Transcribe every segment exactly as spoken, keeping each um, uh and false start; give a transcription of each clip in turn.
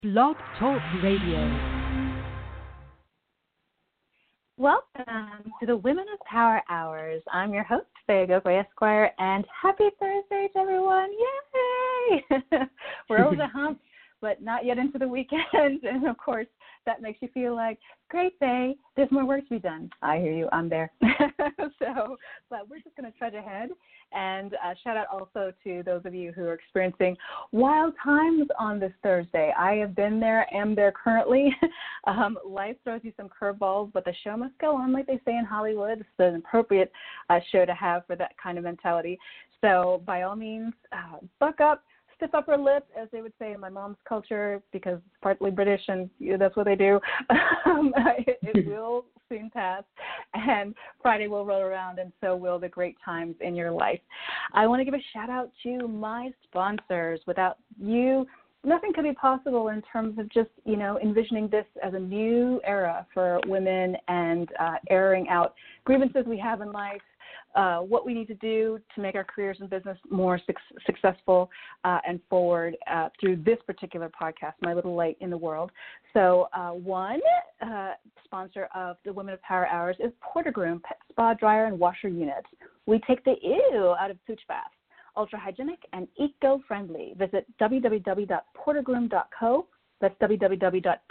Blog Talk Radio. Welcome to the Women of Power Hours. I'm your host, Faye Gokoy Esquire, and happy Thursday to everyone. Yay! We're over the hump, but not yet into the weekend. And, of course, that makes you feel like, great, Faye, there's more work to be done. I hear you. I'm there. so, but we're just going to trudge ahead. And uh, shout out also to those of you who are experiencing wild times on this Thursday. I have been there, am there currently. um, life throws you some curveballs, but the show must go on, like they say in Hollywood. It's an appropriate uh, show to have for that kind of mentality. So by all means, uh, buck up. Stiff upper lip, as they would say in my mom's culture, because it's partly British and you know, that's what they do. um, it, it will soon pass, and Friday will roll around, and so will the great times in your life. I want to give a shout out to my sponsors. Without you, nothing could be possible in terms of just, you know, envisioning this as a new era for women and uh, airing out grievances we have in life. Uh, what we need to do to make our careers and business more su- successful uh, and forward uh, through this particular podcast, My Little Light in the World. So uh, one uh, sponsor of the Women of Power Hours is Porter Groom Pet Spa Dryer and Washer Units. We take the ew out of pooch baths. Ultra hygienic and eco-friendly. Visit w w w dot porter groom dot co. That's w w w dot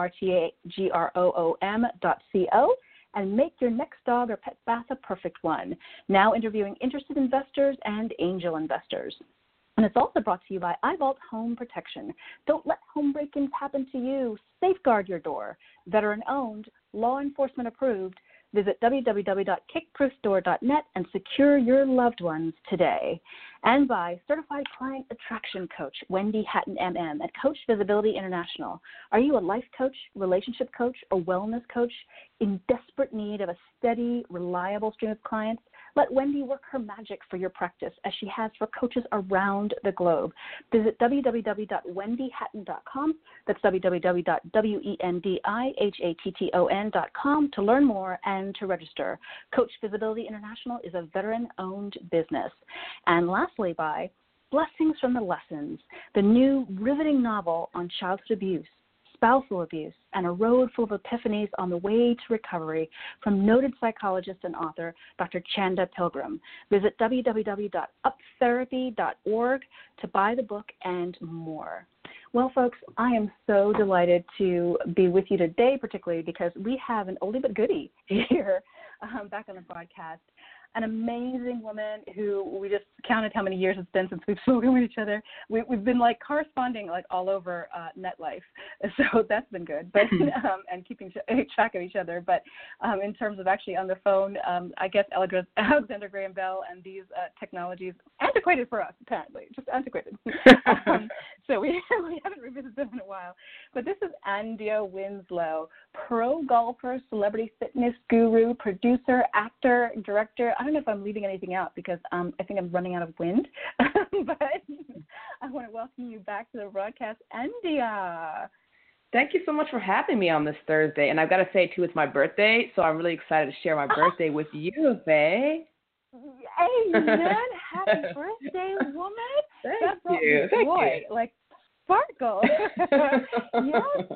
portergroom dot co. And make your next dog or pet bath a perfect one. Now interviewing interested investors and angel investors. And it's also brought to you by iVault Home Protection. Don't let home break-ins happen to you. Safeguard your door. Veteran-owned, law enforcement approved. Visit w w w dot kick proof store dot net and secure your loved ones today. And by Certified Client Attraction Coach, Wendy Hatton, M M, at Coach Visibility International. Are you a life coach, relationship coach, or wellness coach in desperate need of a steady, reliable stream of clients? Let Wendy work her magic for your practice, as she has for coaches around the globe. Visit w w w dot wendy hatton dot com. That's w w w dot wendy hatton dot com to learn more and to register. Coach Visibility International is a veteran-owned business. And lastly, by Blessings from the Lessons, the new riveting novel on childhood abuse, spousal abuse, and a road full of epiphanies on the way to recovery from noted psychologist and author Doctor Chanda Pilgrim. Visit w w w dot up therapy dot org to buy the book and more. Well, folks, I am so delighted to be with you today, particularly because we have an oldie but goodie here um, back on the broadcast. An amazing woman who we just counted how many years it's been since we've spoken with each other. We, we've been like corresponding like all over uh, NetLife, so that's been good. But um, and keeping track of each other. But um, in terms of actually on the phone, um, I guess Alexander Graham Bell and these uh, technologies antiquated for us apparently, just antiquated. um, so we we haven't revisited them in a while. But this is Andia Winslow, pro golfer, celebrity fitness guru, producer, actor, director. I don't know if I'm leaving anything out because um, I think I'm running out of wind, but I want to welcome you back to the broadcast, Andia. Thank you so much for having me on this Thursday. And I've got to say, too, it's my birthday, so I'm really excited to share my birthday with you, Faye. Amen. Happy birthday, woman. Thank that brought you. me Thank joy, you. like sparkle. Yes.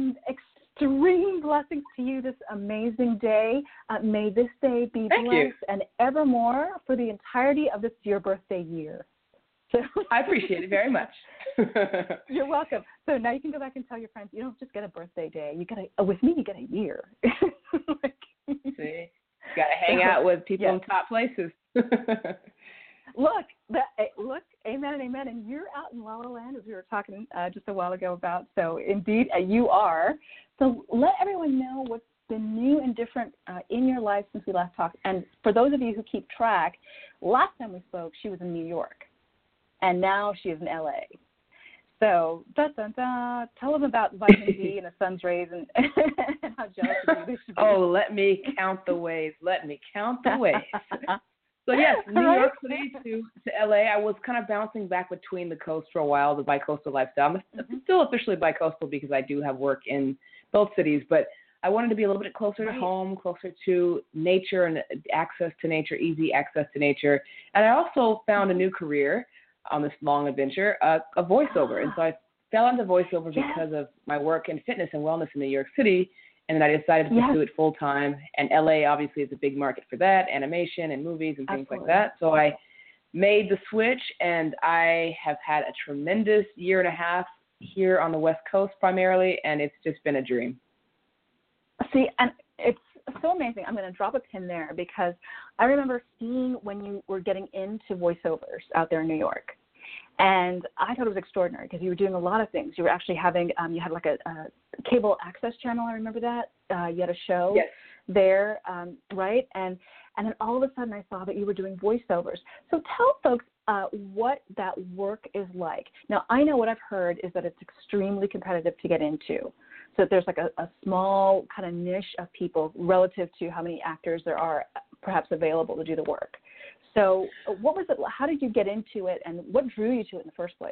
Extreme blessings to you this amazing day. Uh, may this day be Thank blessed you. and evermore for the entirety of this your birthday year. So I appreciate it very much. You're welcome. So now you can go back and tell your friends, you don't just get a birthday day. You get a, uh, with me, you get a year. like, See, you got to hang out with people yes. in top places. Look, that, look, amen and amen. And you're out in La La Land, as we were talking uh, just a while ago about. So, indeed, uh, you are. So, let everyone know what's been new and different uh, in your life since we last talked. And for those of you who keep track, last time we spoke, she was in New York. And now she is in L A. So, da, da, da, tell them about vitamin D and the sun's rays and, and how jealous of you they should be. Oh, let me count the ways. Let me count the ways. So, yes, New York City to, to L A. I was kind of bouncing back between the coast for a while, the bicoastal lifestyle. I'm mm-hmm. still officially bicoastal because I do have work in both cities, but I wanted to be a little bit closer to right. home, closer to nature and access to nature, easy access to nature. And I also found a new career on this long adventure, uh, a voiceover. And so I fell into voiceover yeah. because of my work in fitness and wellness in New York City. And then I decided to yes. pursue it full time. And L A obviously is a big market for that, animation and movies and things Absolutely. like that. So I made the switch, and I have had a tremendous year and a half here on the West Coast primarily, and it's just been a dream. See, and it's so amazing. I'm going to drop a pin there because I remember seeing when you were getting into voiceovers out there in New York. And I thought it was extraordinary because you were doing a lot of things. You were actually having, um, you had like a, a cable access channel. I remember that. Uh, you had a show yes. there, um, right? And and then all of a sudden I saw that you were doing voiceovers. So tell folks uh, what that work is like. Now, I know what I've heard is that it's extremely competitive to get into. So there's like a, a small kind of niche of people relative to how many actors there are perhaps available to do the work. So what was it, how did you get into it, and what drew you to it in the first place?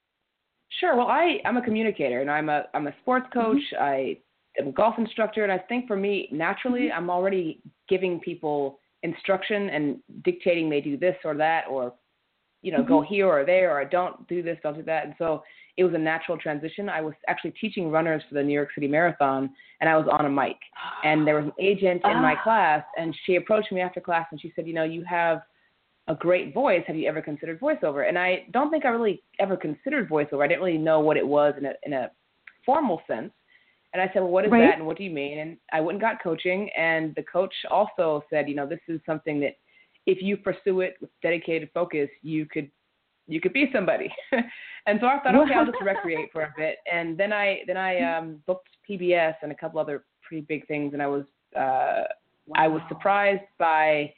Sure. Well, I, I'm a communicator, and I'm a, I'm a sports coach. Mm-hmm. I am a golf instructor, and I think for me, naturally, mm-hmm. I'm already giving people instruction and dictating they do this or that, or, you know, mm-hmm. go here or there, or don't do this, don't do that. And so it was a natural transition. I was actually teaching runners for the New York City Marathon, and I was on a mic. And there was an agent in my class, and she approached me after class, and she said, you know, you have a great voice. Have you ever considered voiceover? And I don't think I really ever considered voiceover. I didn't really know what it was in a in a formal sense. And I said, well, what is right. that, and what do you mean? And I went and got coaching, and the coach also said, you know, this is something that if you pursue it with dedicated focus, you could you could be somebody. And so I thought, okay, I'll just recreate for a bit. And then I then I um, booked P B S and a couple other pretty big things, and I was uh, wow. I was surprised by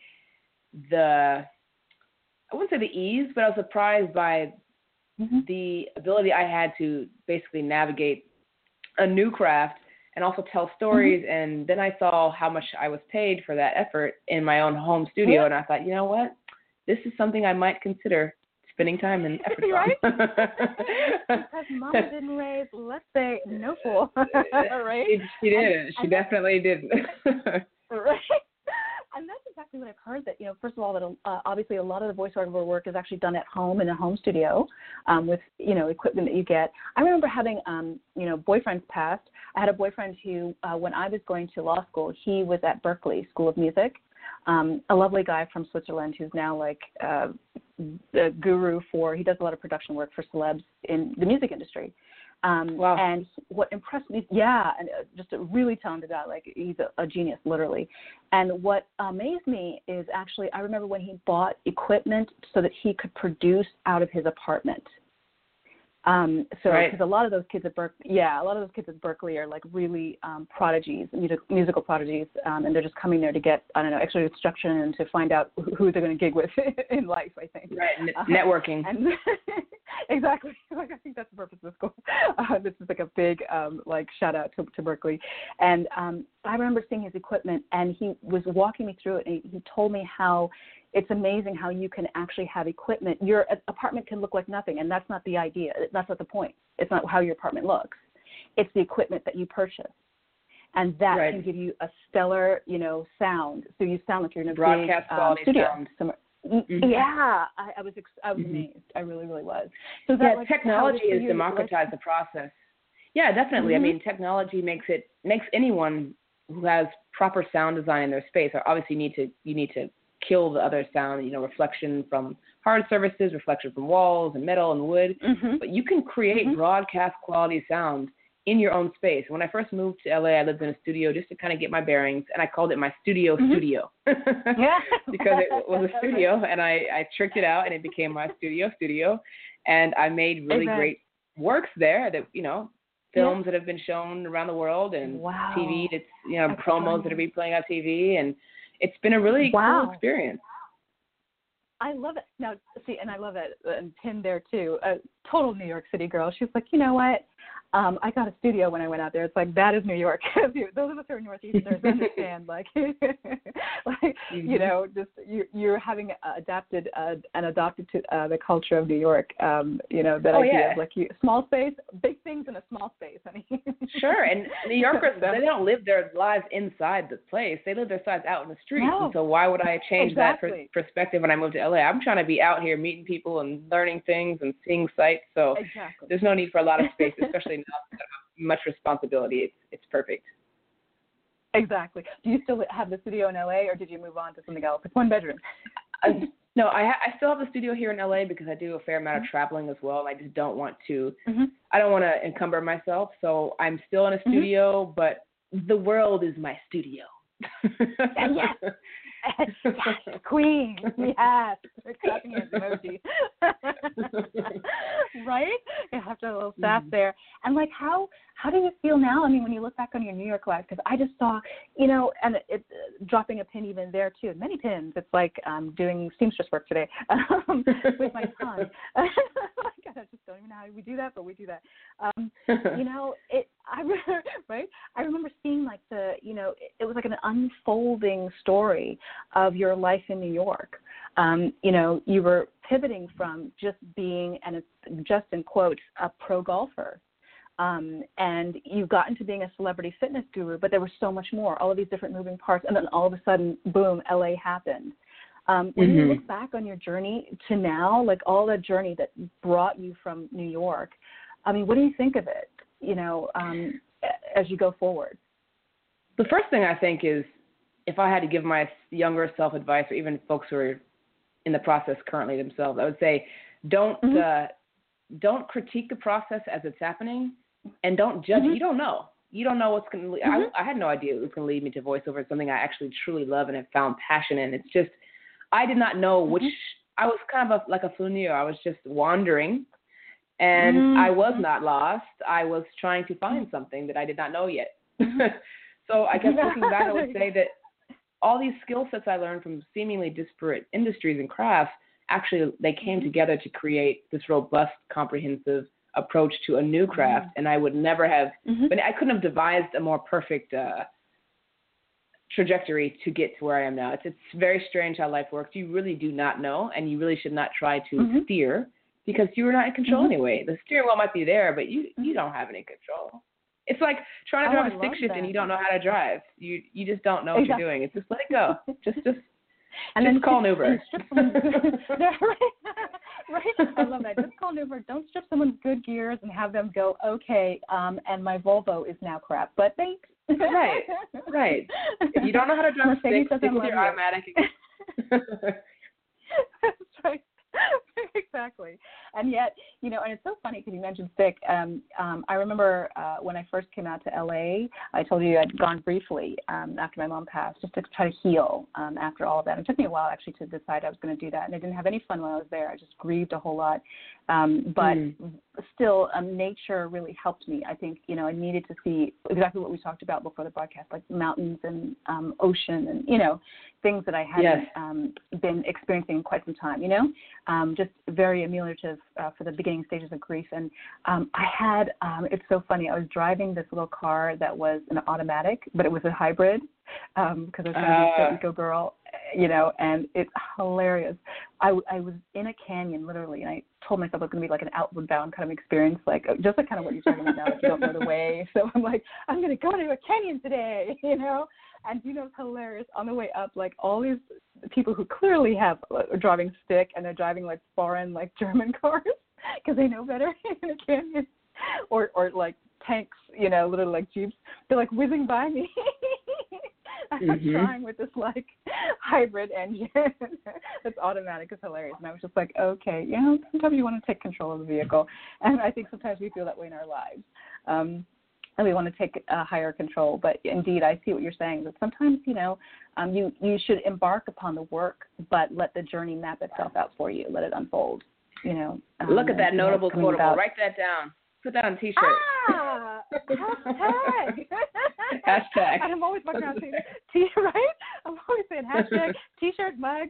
the I wouldn't say the ease, but I was surprised by mm-hmm. the ability I had to basically navigate a new craft and also tell stories. Mm-hmm. And then I saw how much I was paid for that effort in my own home studio. Yeah. And I thought, you know what? This is something I might consider spending time and effort right? on. Because Mama didn't raise, let's say, no fool. Right? She, she did. And, she and definitely did. Right. And that's exactly what I've heard, that, you know, first of all, that uh, obviously a lot of the voiceover work is actually done at home in a home studio um, with, you know, equipment that you get. I remember having, um, you know, boyfriends past. I had a boyfriend who, uh, when I was going to law school, he was at Berkeley School of Music, um, a lovely guy from Switzerland who's now like uh, the guru for, he does a lot of production work for celebs in the music industry. Um, wow. And what impressed me, yeah, and just a really talented guy, like he's a, a genius, literally. And what amazed me is actually, I remember when he bought equipment so that he could produce out of his apartment. Um, so, because right. a lot of those kids at Berkeley, yeah, a lot of those kids at Berkeley are like really um, prodigies, music, musical prodigies, um, and they're just coming there to get, I don't know, extra instruction and to find out who they're going to gig with in life, I think. Right, N- uh, networking. And exactly. Like, I think that's the purpose of school. Uh, this is like a big, um, like, shout out to, to Berkeley. And um, I remember seeing his equipment, and he was walking me through it, and he, he told me how it's amazing how you can actually have equipment. Your apartment can look like nothing, and that's not the idea. That's not the point. It's not how your apartment looks. It's the equipment that you purchase. And that right. can give you a stellar, you know, sound. So you sound like you're in a broadcast big quality um, studio sound. somewhere. Mm-hmm. Yeah, I, I was I was mm-hmm. amazed. I really, really was. So yeah, like technology has democratized the process. Yeah, definitely. Mm-hmm. I mean, technology makes it makes anyone who has proper sound design in their space. Or obviously, you need to you need to kill the other sound. You know, reflection from hard surfaces, reflection from walls and metal and wood. Mm-hmm. But you can create mm-hmm. broadcast quality sound in your own space. When I first moved to L A, I lived in a studio just to kind of get my bearings, and I called it my studio mm-hmm. studio. Yeah. Because it was a studio, and I, I tricked it out, and it became my studio studio. And I made really exactly. great works there that, you know, films yeah. that have been shown around the world, and wow. T V that's, you know, that's promos funny. that are replaying on T V, and it's been a really wow. cool experience. I love it. Now, see, and I love it, and Tim there too, a total New York City girl. She's like, you know what? um, I got a studio when I went out there. It's like, that is New York. Those of us who are Northeasterners understand, like, like mm-hmm. you know, just you, you're having adapted uh, and adopted to uh, the culture of New York. Um, you know, that oh, idea yeah. of like you, small space, big things in a small space. I mean, sure. And New Yorkers, they don't live their lives inside the place. They live their lives out in the streets. No. And so why would I change exactly. that per- perspective when I moved to L A? I'm trying to be out here meeting people and learning things and seeing sights. So exactly. there's no need for a lot of space, especially now that I have much responsibility. It's, it's perfect. Exactly. Do you still have the studio in L A, or did you move on to something else? It's one bedroom. I, no, I, ha- I still have the studio here in L A because I do a fair amount of traveling as well, and I just don't want to. Mm-hmm. I don't want to encumber myself, so I'm still in a studio, mm-hmm. but the world is my studio. yes. yes, queen, yes, clapping hands emoji. Right? You have to have a little staff mm-hmm. there. And like, how how do you feel now? I mean, when you look back on your New York life, because I just saw, you know, and it, it, dropping a pin even there too, many pins. It's like um, doing seamstress work today um, with my son. God, I just don't even know how we do that, but we do that. Um, you know, it. I remember, right? I remember seeing like the, you know, it, it was like an unfolding story of your life in New York. Um, you know, you were pivoting from just being, and it's just in quotes, a pro golfer. Um, and you got into being a celebrity fitness guru, but there was so much more, all of these different moving parts. And then all of a sudden, boom, L A happened. Um, when mm-hmm. you look back on your journey to now, like all that journey that brought you from New York, I mean, what do you think of it, you know, um, as you go forward? The first thing I think is, if I had to give my younger self advice, or even folks who are in the process currently themselves, I would say, don't mm-hmm. uh, don't critique the process as it's happening, and don't judge mm-hmm. it. You don't know. You don't know what's going to. Mm-hmm. I, I had no idea it was going to lead me to voiceover. It's something I actually truly love and have found passion in. It's just, I did not know which. Mm-hmm. I was kind of a, like a flaneur. I was just wandering, and mm-hmm. I was not lost. I was trying to find something that I did not know yet. So I guess looking back, I would say that all these skill sets I learned from seemingly disparate industries and crafts, actually they came mm-hmm. together to create this robust, comprehensive approach to a new craft. Mm-hmm. And I would never have, mm-hmm. but I couldn't have devised a more perfect uh, trajectory to get to where I am now. It's, it's very strange how life works. You really do not know, and you really should not try to mm-hmm. steer, because you're not in control mm-hmm. anyway. The steering wheel might be there, but you, you don't have any control. It's like trying to drive oh, a stick shift that. and you don't know how to drive. You you just don't know exactly. what you're doing. It's just let it go. just just and just then call an Uber. right. right. I love that. Just call an Uber. Don't strip someone's good gears and have them go, okay, um, and my Volvo is now crap, but thanks. right. Right. If you don't know how to drive a stick, stick with your automatic. That's right. Exactly. And yet, you know, and it's so funny because you mentioned sick. Um, um, I remember uh, when I first came out to L A, I told you I'd gone briefly um, after my mom passed, just to try to heal um, after all of that. It took me a while actually to decide I was going to do that, and I didn't have any fun when I was there. I just grieved a whole lot. Um, but mm. still, um, nature really helped me. I think, you know, I needed to see exactly what we talked about before the broadcast, like mountains and um, ocean and, you know, things that I hadn't yes. um, been experiencing in quite some time, you know, um, just very ameliorative uh, for the beginning stages of grief. And um, I had, um, it's so funny, I was driving this little car that was an automatic, but it was a hybrid um, because I was trying to be an eco girl, you know, and it's hilarious. I, I was in a canyon, literally, and I told myself it was going to be like an outward bound kind of experience, like just like kind of what you're talking about now, if you don't know the way. So I'm like, I'm going to go into a canyon today, you know. And, you know, it's hilarious. On the way up, like, all these people who clearly have a driving stick and they're driving, like, foreign, like, German cars because they know better in a canyon. Or, or, like, tanks, you know, literally, like, Jeeps. They're, like, whizzing by me. I'm mm-hmm. trying with this, like, hybrid engine that's automatic. It's hilarious. And I was just like, okay, you know, sometimes you want to take control of the vehicle. And I think sometimes we feel that way in our lives. Um And we want to take uh, higher control. But indeed, I see what you're saying. That sometimes, you know, um, you, you should embark upon the work, but let the journey map itself out for you. Let it unfold, you know. Um, Look at that notable quotable. About... Write that down. Put that on a T-shirt. Ah, hashtag. Hashtag. And I'm always walking around saying, T, right? I'm always saying hashtag, T-shirt, mug,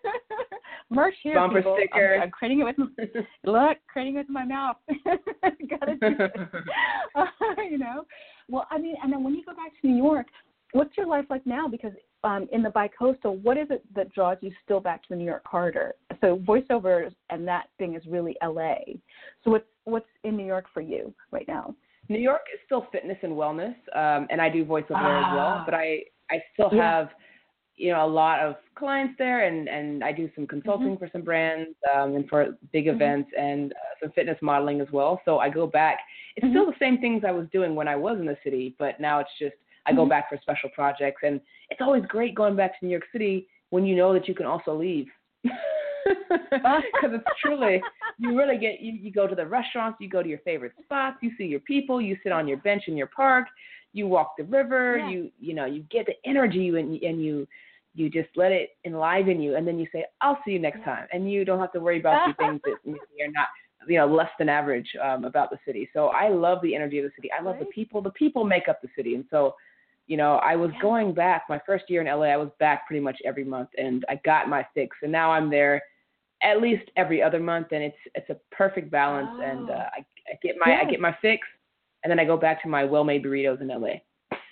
merch here, bumper people. sticker. I'm, I'm creating it with my, look, creating it with my mouth. Because got to do it. Uh, you know? Well, I mean, and then when you go back to New York, what's your life like now? Because um, in the bicoastal, what is it that draws you still back to the New York corridor? So voiceovers and that thing is really L A. So what's, what's in New York for you right now? New York is still fitness and wellness, um, and I do voiceover ah. there as well, but I, I still yeah. have, you know, a lot of clients there, and, and I do some consulting mm-hmm. for some brands um, and for big mm-hmm. events and uh, some fitness modeling as well. So I go back. It's mm-hmm. still the same things I was doing when I was in the city, but now it's just I go mm-hmm. back for special projects. And it's always great going back to New York City when you know that you can also leave. Because it's truly, you really get, you, you go to the restaurants, you go to your favorite spots, you see your people, you sit on your bench in your park, you walk the river, yeah. you you know, you get the energy and, and you you just let it enliven you, and then you say, I'll see you next time. And you don't have to worry about the things that you're not, you know, less than average um, about the city. So I love the energy of the city. I love right. the people. The people make up the city. And so, you know, I was yeah. going back, my first year in L A, I was back pretty much every month, and I got my fix. And now I'm there at least every other month, and it's it's a perfect balance. Oh. And uh, I, I get my yes. I get my fix, and then I go back to my well-made burritos in L A.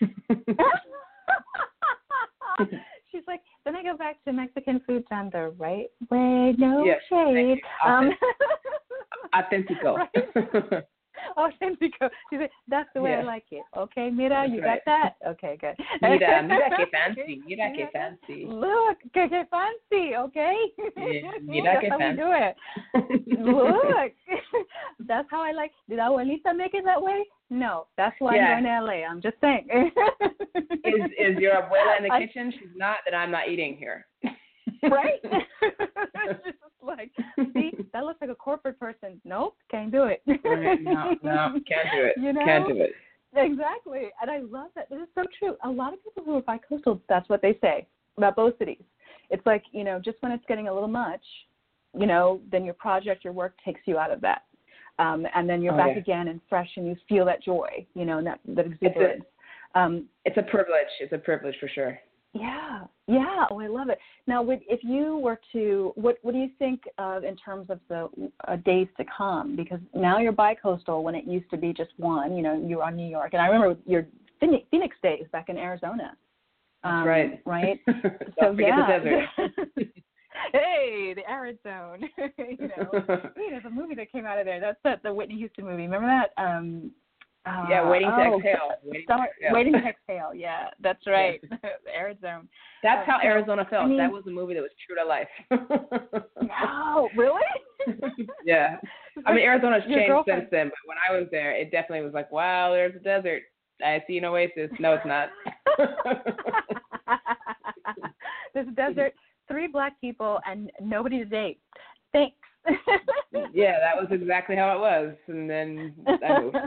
She's like, then I go back to Mexican food on the right way, no yes, shade. Um, Authentico. Right? Authentico. She's like, that's the way yeah. I like it. Okay, Mira, that's you right. got that? Okay, good. Mira, mira que fancy. Mira que fancy. Look, que, que fancy, okay? Yeah, mira que that's fancy. how we do it. Look, that's how I like. Did Abuelita make it that way? No, that's why yeah. I'm going to L A. I'm just saying. is is your abuela in the I, kitchen? She's not, then I'm not eating here. Right? It's just like, see, that looks like a corporate person. Nope, can't do it. Right, no, no, can't do it. You know? Can't do it. Exactly. And I love that. This is so true. A lot of people who are bicoastal, that's what they say about both cities. It's like, you know, just when it's getting a little much, you know, then your project, your work takes you out of that. Um, and then you're oh, back yeah. again and fresh, and you feel that joy, you know, and that, that exuberance. It's a, um, it's a privilege. It's a privilege for sure. Yeah, yeah. Oh, I love it. Now, would, if you were to, what what do you think of in terms of the uh, days to come? Because now you're bicoastal when it used to be just one. You know, you were on New York, and I remember your Phoenix days back in Arizona. Um, That's right. Right. So yeah. the desert. Hey, the arid zone. You know, hey, there's a movie that came out of there. That's the, the Whitney Houston movie. Remember that? Um, Uh, yeah, waiting to oh, exhale. Waiting, start, to exhale. waiting to exhale. Yeah, that's right. Yeah. The arid zone. That's uh, how so, Arizona felt. I mean, that was a movie that was true to life. No, really? Yeah. I mean, Arizona's Your changed girlfriend. since then, but when I was there, it definitely was like, wow, there's a desert. I see an oasis. No, it's not. There's a desert, three black people, and nobody to date. Thanks. Yeah, that was exactly how it was. And then I moved.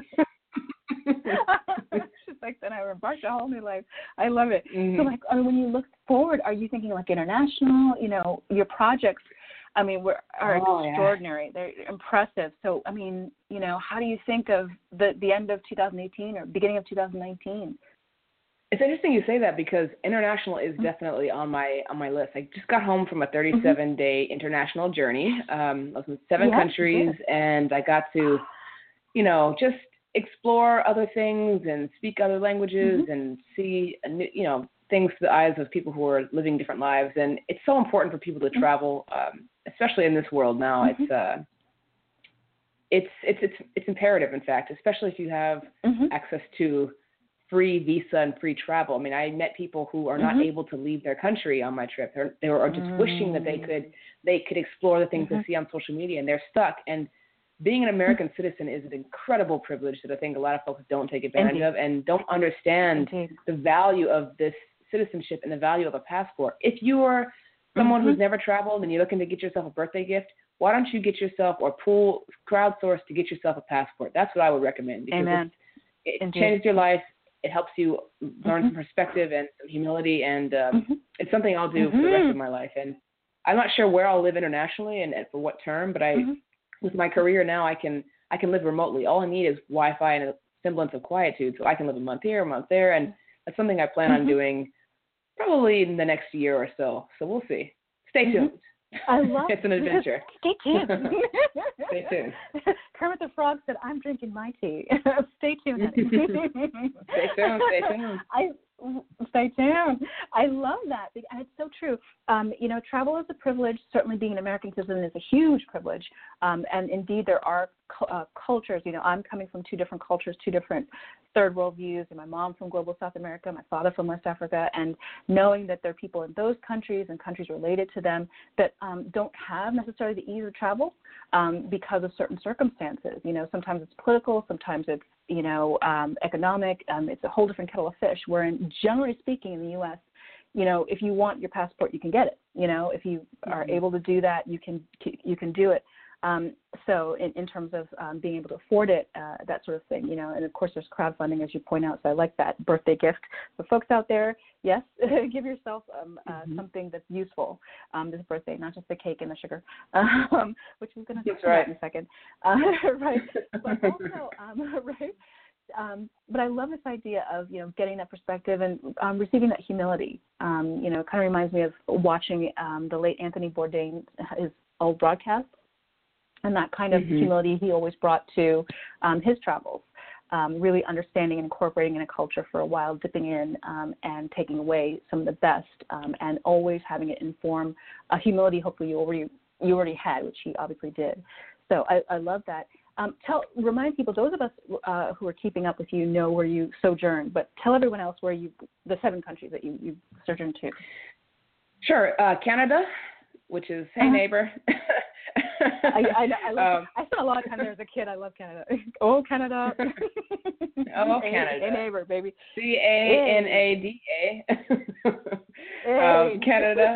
She's like, then I embarked a whole new life. I love it. Mm-hmm. So, like, I mean, when you look forward, are you thinking like international? You know, your projects, I mean, were, are oh, extraordinary. Yeah. They're impressive. So, I mean, you know, how do you think of the the end of two thousand eighteen or beginning of two thousand nineteen? It's interesting you say that because international is mm-hmm. definitely on my on my list. I just got home from a thirty-seven day mm-hmm. international journey. Um, I was in seven yes, countries, yes. and I got to, you know, just explore other things and speak other languages mm-hmm. and see, you know, things through the eyes of people who are living different lives. And it's so important for people to mm-hmm. travel, um, especially in this world now. Mm-hmm. It's uh, it's it's it's it's imperative, in fact, especially if you have mm-hmm. access to free visa and free travel. I mean, I met people who are not mm-hmm. able to leave their country on my trip. They're, they were just mm-hmm. wishing that they could they could explore the things mm-hmm. they see on social media, and they're stuck. And being an American mm-hmm. citizen is an incredible privilege that I think a lot of folks don't take advantage Indeed. of and don't understand Indeed. the value of this citizenship and the value of a passport. If you are someone mm-hmm. who's never traveled and you're looking to get yourself a birthday gift, why don't you get yourself or pool crowdsource to get yourself a passport? That's what I would recommend because Amen. it Indeed. changes your life. It helps you learn mm-hmm. some perspective and some humility, and um, mm-hmm. it's something I'll do mm-hmm. for the rest of my life. And I'm not sure where I'll live internationally and, and for what term, but I, mm-hmm. with my career now, I can I can live remotely. All I need is Wi-Fi and a semblance of quietude, so I can live a month here, a month there, and that's something I plan mm-hmm. on doing probably in the next year or so. So we'll see. Stay mm-hmm. tuned. I love it's an adventure. Stay tuned. Stay tuned. Kermit the Frog said, "I'm drinking my tea." Stay tuned. Stay tuned. Stay tuned. I stay tuned. I love that, and it's so true. Um, you know, travel is a privilege. Certainly, being an American citizen is a huge privilege. Um, and indeed, there are uh, cultures. You know, I'm coming from two different cultures, two different third world views. And my mom from global South America, my father from West Africa, and knowing that there are people in those countries and countries related to them that um, don't have necessarily the ease of travel um, because of certain circumstances. You know, sometimes it's political, sometimes it's you know um, economic. Um, it's a whole different kettle of fish. Wherein, generally speaking, in the U S, you know, if you want your passport, you can get it. You know, if you are mm-hmm. able to do that, you can you can do it. Um, so in, in terms of um, being able to afford it, uh, that sort of thing, you know, and of course there's crowdfunding, as you point out, so I like that birthday gift. For folks out there, yes, give yourself um, uh, mm-hmm. something that's useful um, this birthday, not just the cake and the sugar, um, which is going to talk about in a second. Uh, right, but also, um, right, Um, but I love this idea of, you know, getting that perspective and um, receiving that humility. Um, you know, it kind of reminds me of watching um, the late Anthony Bourdain, his old broadcasts, and that kind of mm-hmm. humility he always brought to um, his travels, um, really understanding and incorporating in a culture for a while, dipping in um, and taking away some of the best, um, and always having it inform a humility hopefully you already, you already had, which he obviously did. So I, I love that. Um, tell, remind people, those of us uh, who are keeping up with you know where you sojourned, but tell everyone else where you, the seven countries that you, you sojourned to. Sure. Uh, Canada, which is, hey, uh-huh. neighbor. I, I, I, love, um, I spent a lot of time there as a kid. I love Canada. Oh, Canada. Oh, Canada. Hey, neighbor, baby. C A N A D A. um, Canada.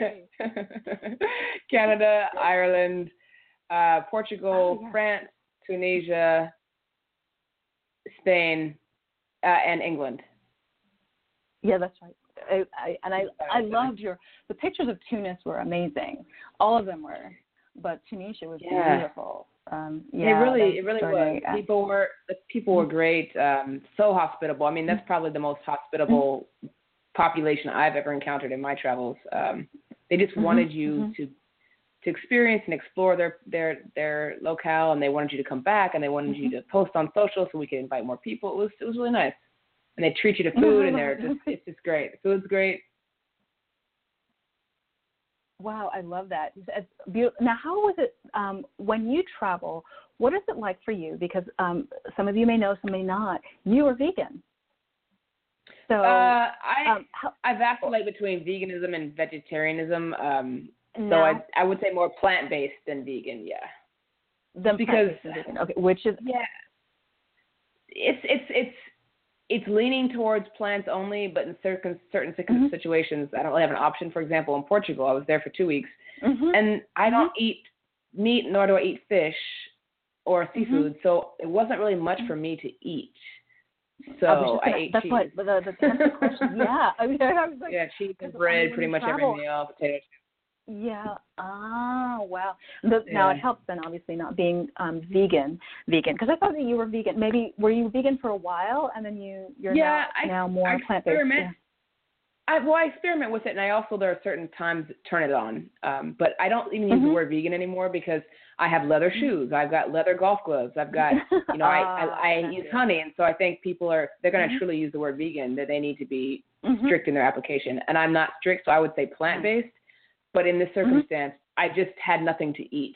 Canada, Ireland, uh, Portugal, oh, yeah. France, Tunisia, Spain, uh, and England. Yeah, that's right. I, I, and I, I loved your, the pictures of Tunis were amazing. All of them were. But Tunisia was yeah. beautiful. Um, yeah, it really, it really was. People were, the people were great. Um, so hospitable. I mean, that's probably the most hospitable mm-hmm. population I've ever encountered in my travels. Um, they just mm-hmm. wanted you mm-hmm. to, to experience and explore their, their, their locale, and they wanted you to come back, and they wanted mm-hmm. you to post on social so we could invite more people. It was, it was really nice. And they treat you to food, and they're just, it's just great. The food's great. Wow, I love that. It's beautiful. Now, how was it um, when you travel? What is it like for you? Because um, some of you may know, some may not. You are vegan. So uh, I um, how, I vacillate between veganism and vegetarianism. Um, no. So I I would say more plant based than vegan. Yeah. Than because than vegan. Okay, which is yeah. It's it's it's. It's leaning towards plants only, but in certain certain mm-hmm. situations, I don't really have an option. For example, in Portugal, I was there for two weeks, mm-hmm. and I mm-hmm. don't eat meat, nor do I eat fish or seafood, mm-hmm. so it wasn't really much for me to eat. So I, gonna, I ate that's cheese. What, the, the, the question, yeah. I mean, I was like, yeah, cheese and bread, pretty much travel. every meal, potatoes. Yeah. Ah, wow. The, yeah. Now it helps then, obviously, not being um, vegan. Vegan, because I thought that you were vegan. Maybe were you vegan for a while, and then you you're yeah, now, I, now more I plant based. Yeah. I, well, I experiment with it, and I also there are certain times that turn it on. Um, but I don't even use mm-hmm. the word vegan anymore because I have leather shoes, I've got leather golf gloves, I've got you know I I, I use honey, and so I think people are they're going to mm-hmm. truly use the word vegan, that they need to be mm-hmm. strict in their application, and I'm not strict, so I would say plant based. But in this circumstance, mm-hmm. I just had nothing to eat,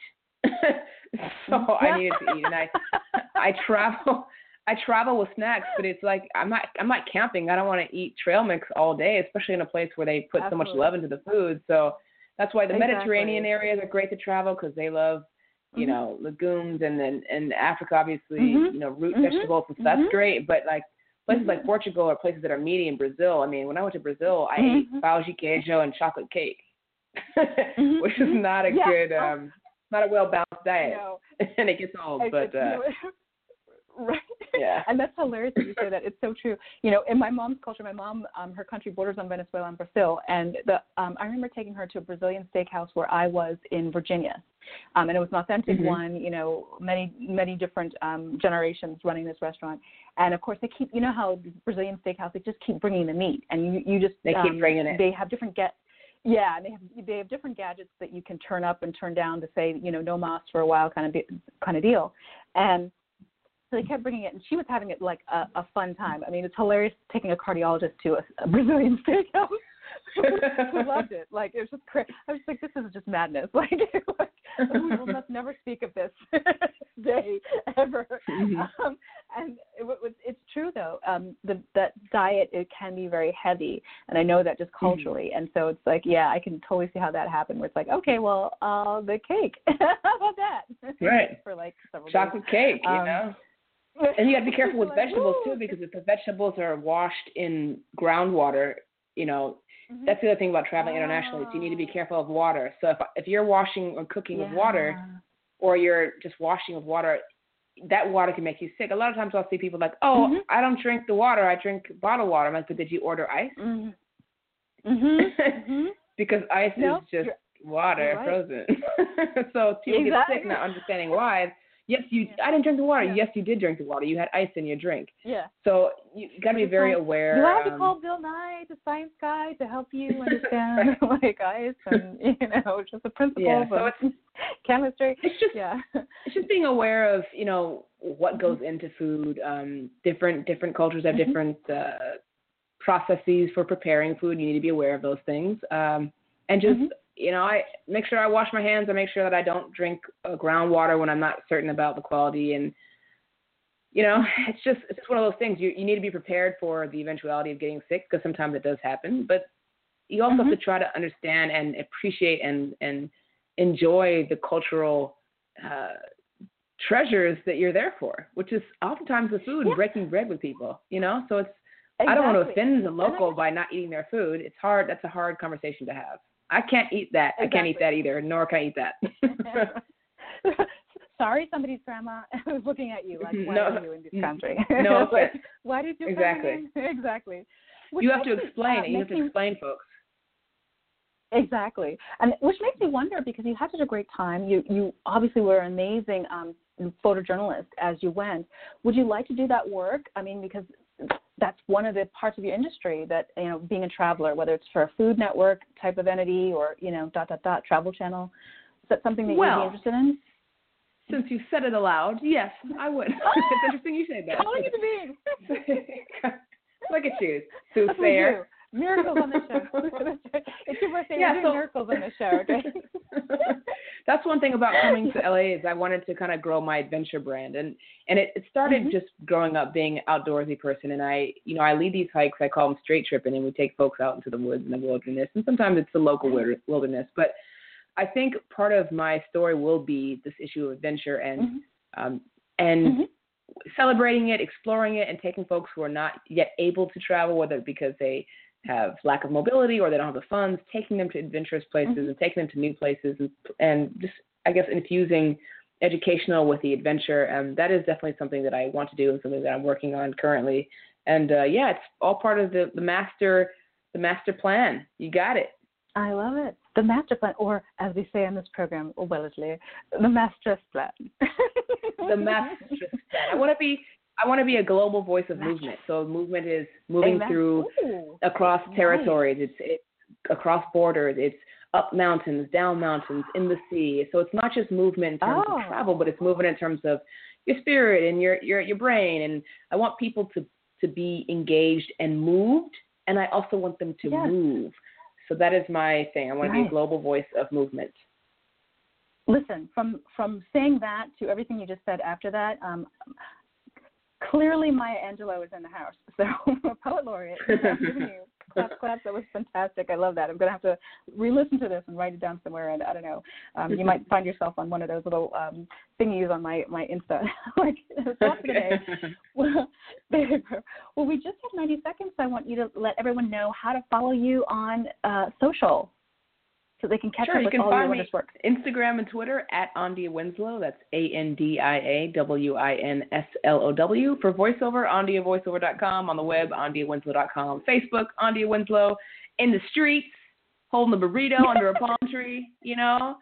so I needed to eat, and I, I travel, I travel with snacks, but it's like I'm not, I'm not camping. I don't want to eat trail mix all day, especially in a place where they put Absolutely. so much love into the food. So that's why the exactly. Mediterranean areas are great to travel because they love, you mm-hmm. know, legumes, and then and Africa obviously, mm-hmm. you know, root mm-hmm. vegetables, and so that's mm-hmm. great. But like places mm-hmm. like Portugal or places that are meaty, in Brazil. I mean, when I went to Brazil, I mm-hmm. ate pão de queijo and chocolate cake. mm-hmm. Which is not a yeah. good, um, not a well balanced diet, no. and it gets old. I, but uh, right, yeah, and that's hilarious that you say that. It's so true. You know, in my mom's culture, my mom, um, her country borders on Venezuela and Brazil, and the um, I remember taking her to a Brazilian steakhouse where I was in Virginia, um, and it was an authentic mm-hmm. one. You know, many many different um, generations running this restaurant. And of course, they keep. You know how Brazilian steakhouse, they just keep bringing the meat, and you you just they um, keep bringing it. They have different get. Yeah, and they have they have different gadgets that you can turn up and turn down to say, you know, no mas for a while kind of kind of deal. And so they kept bringing it, and she was having it like a, a fun time. I mean, it's hilarious taking a cardiologist to a, a Brazilian steakhouse. Who loved it. Like, it was just crazy. I was like, this is just madness. Like, like we will must never speak of this day ever. Mm-hmm. Um, and it, it, it's true, though. Um, the, that diet, it can be very heavy. And I know that just culturally. Mm-hmm. And so it's like, yeah, I can totally see how that happened, where it's like, okay, well, uh, the cake. How about that? Right. For like several Chocolate days. cake, you um, know? And you got to be careful with like, vegetables, woo! too, because if the vegetables are washed in groundwater, you know, Mm-hmm. that's the other thing about traveling internationally. So you need to be careful of water. So if if you're washing or cooking yeah. with water, or you're just washing with water, that water can make you sick. A lot of times I'll see people like, oh, mm-hmm. I don't drink the water. I drink bottled water. I'm like, but did you order ice? Mm-hmm. Mm-hmm. Because ice no, is just you're, water you're right. frozen. So people exactly. get sick not understanding why. Yes, you. Yeah. I didn't drink the water. Yeah. Yes, you did drink the water. You had ice in your drink. Yeah. So you got to be very like, aware. Do I have to um, call Bill Nye, the science guy, to help you understand like ice and you know just the principles yeah, so of it's, chemistry? It's just yeah. It's just being aware of you know what goes into food. Um, different different cultures have mm-hmm. different uh, processes for preparing food. You need to be aware of those things. Um, and just mm-hmm. you know, I make sure I wash my hands. I make sure that I don't drink uh, groundwater when I'm not certain about the quality. And, you know, it's just it's just one of those things. You you need to be prepared for the eventuality of getting sick, because sometimes it does happen. But you also mm-hmm. have to try to understand and appreciate and, and enjoy the cultural uh, treasures that you're there for, which is oftentimes the food yeah. and breaking bread with people, you know. So it's exactly. I don't want to offend the local by not eating their food. It's hard. That's a hard conversation to have. I can't eat that. Exactly. I can't eat that either, nor can I eat that. Sorry, somebody's grandma was looking at you like, why no, are you in this country? No, like, why did you exactly. exactly. Which you have to explain uh, it. You have to me, explain, folks. Exactly, and which makes me wonder, because you had such a great time. You you obviously were an amazing um, photojournalist as you went. Would you like to do that work? I mean, because that's one of the parts of your industry that, you know, being a traveler, whether it's for a Food Network type of entity or, you know, dot, dot, dot, Travel Channel. Is that something that well, you'd be interested in? Since you said it aloud, yes, I would. It's interesting you say that. Calling it to being. Look at you, soothsayer. Miracles on the show. It's your birthday. Yeah, We're doing so, miracles on the show, okay? That's one thing about coming to L A is I wanted to kind of grow my adventure brand. And, and it, it started mm-hmm. just growing up being an outdoorsy person. And I, you know, I lead these hikes. I call them straight tripping, and we take folks out into the woods and the wilderness. And sometimes it's the local wilderness. But I think part of my story will be this issue of adventure and, mm-hmm. um, and mm-hmm. celebrating it, exploring it, and taking folks who are not yet able to travel, whether it's because they have lack of mobility or they don't have the funds, taking them to adventurous places mm-hmm. and taking them to new places and, and just, I guess, infusing educational with the adventure. Um, that is definitely something that I want to do and something that I'm working on currently. And uh, yeah, it's all part of the, the master, the master plan. You got it. I love it. The master plan, or as we say in this program, oh, well, the master plan. The master plan. I want to be I want to be a global voice of movement. So movement is moving Amen. through Ooh, across territories. nice. It's, it's across borders. It's up mountains, down mountains, in the sea. So it's not just movement in terms oh. of travel, but it's movement in terms of your spirit and your, your, your brain. And I want people to, to be engaged and moved. And I also want them to yes. move. So that is my thing. I want nice. to be a global voice of movement. Listen, from, from saying that to everything you just said after that, um, clearly Maya Angelou is in the house. So, Poet Laureate, I'm giving you claps, claps. That was fantastic. I love that. I'm going to have to re-listen to this and write it down somewhere. And I don't know, um, you might find yourself on one of those little um, thingies on my, my Insta. like, okay. today. Well, well, we just have ninety seconds. So I want you to let everyone know how to follow you on uh, social, so they can catch sure, up with you can all find your me wondrous work. Instagram and Twitter at Andia Winslow. That's A N D I A W I N S L O W. For voiceover, andia voiceover dot com. On the web, andia winslow dot com. Facebook, Andia Winslow. In the streets, holding a burrito under a palm tree, you know.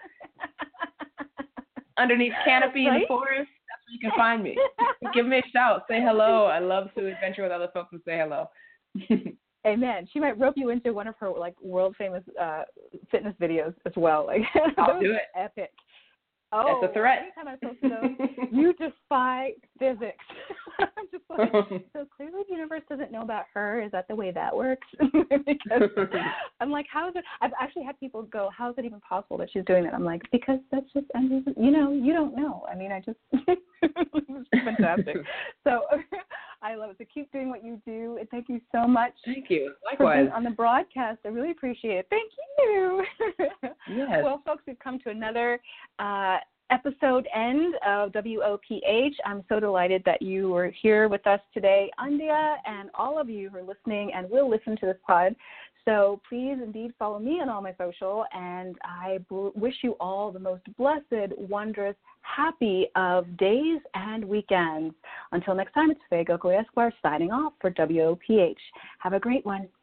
Underneath canopy right? in the forest. That's where you can find me. Give me a shout. Say hello. I love to adventure with other folks and say hello. Amen. She might rope you into one of her like world famous uh, fitness videos as well. Like, I'll do it. Epic. Oh, that's a threat. Anytime I post those, you defy physics. I'm just like, so clearly the universe doesn't know about her. Is that the way that works? Because I'm like, how is it? I've actually had people go, how is it even possible that she's doing that? I'm like, because that's just, I mean, you know, you don't know. I mean, I just, it's fantastic. So I love it. So keep doing what you do. And thank you so much. Thank you. Likewise. For being on the broadcast. I really appreciate it. Thank you. Yes. Well, folks, we've come to another uh, episode end of W O P H. I'm so delighted that you were here with us today, Andrea, and all of you who are listening and will listen to this pod. So please indeed follow me on all my social, and I b- wish you all the most blessed, wondrous, happy of days and weekends. Until next time, it's Faye Gokwe Esquire signing off for W O P H. Have a great one.